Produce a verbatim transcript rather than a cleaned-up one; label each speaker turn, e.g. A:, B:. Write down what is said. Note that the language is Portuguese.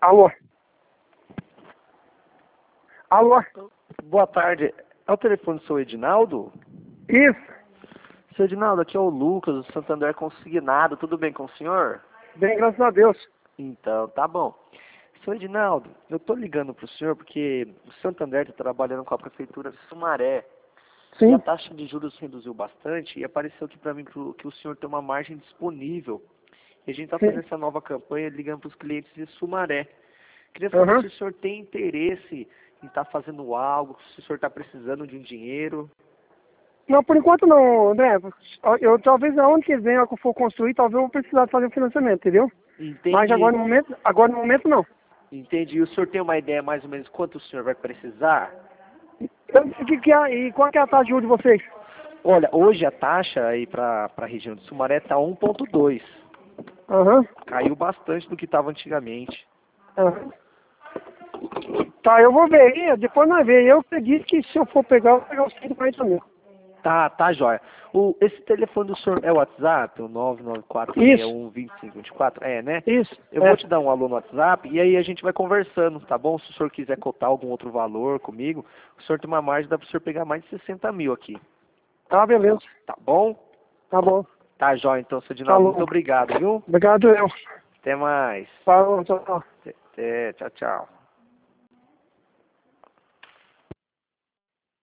A: Alô? Alô?
B: Boa tarde. É o telefone do seu Edinaldo?
A: Isso.
B: Seu Edinaldo, aqui é o Lucas, do Santander Consignado. Tudo bem com o senhor?
A: Bem, graças a Deus.
B: Então, tá bom. Seu Edinaldo, eu tô ligando pro senhor porque o Santander está trabalhando com a Prefeitura de Sumaré. E a
A: Sim.
B: taxa de juros reduziu bastante e apareceu aqui para mim pro- que o senhor tem uma margem disponível. E a gente está
A: Sim.
B: fazendo essa nova campanha ligando para os clientes de Sumaré. Queria saber
A: Aham.
B: se o senhor tem interesse em estar fazendo algo, se o senhor está precisando de um dinheiro.
A: Não, por enquanto não, André. Eu talvez aonde que vem, a que eu for construir, talvez eu vou precisar fazer um financiamento, entendeu? Mas
B: Entendi,
A: agora no momento, agora no momento não.
B: entendi. O senhor tem uma ideia mais ou menos quanto o senhor vai precisar?
A: Eu não sei o que que é, e qual que é a taxa de juros de vocês?
B: Olha, hoje a taxa aí para a região de Sumaré está um ponto dois.
A: Aham.
B: Caiu bastante do que estava antigamente.
A: Aham. Tá, eu vou ver aí, depois nós vemos. Eu acredito que se eu for pegar, eu vou pegar os cento e quarenta mil.
B: Tá, tá, jóia. O, esse telefone do senhor é o WhatsApp, o nove nove quatro seis um, dois cinco dois quatro? É, né?
A: Isso.
B: Eu
A: É.
B: vou te dar um alô no WhatsApp e aí a gente vai conversando, tá bom? Se o senhor quiser cotar algum outro valor comigo, o senhor tem uma margem, dá para o senhor pegar mais de sessenta mil aqui.
A: Tá, beleza.
B: Tá bom?
A: Tá bom.
B: Tá, jóia. Então, seu Dinaldo, muito
A: Falou.
B: obrigado, viu?
A: Obrigado, eu.
B: Até mais.
A: Falou, tchau, tchau.
B: Até, até, tchau, tchau.